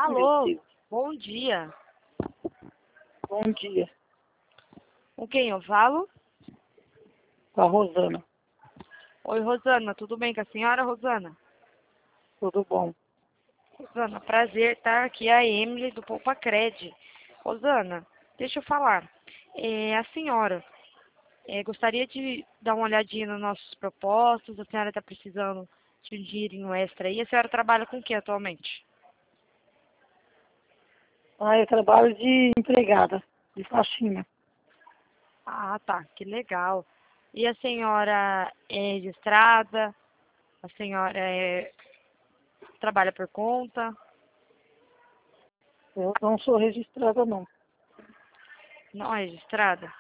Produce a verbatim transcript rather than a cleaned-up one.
Alô, Deus. bom dia. Bom dia. Com quem eu falo? Com a Rosana. Oi, Rosana, tudo bem com a senhora, Rosana? Tudo bom? Rosana, prazer estar aqui, a Emily do Poupa Cred. Rosana, deixa eu falar. É, a senhora é, gostaria de dar uma olhadinha nos nossos propostos? A senhora está precisando de um dinheirinho extra aí? A senhora trabalha com o que atualmente? Ah, eu trabalho de empregada, de faxina. Ah, tá, que legal. E a senhora é registrada? A senhora é, trabalha por conta? Eu não sou registrada, não. Não é registrada?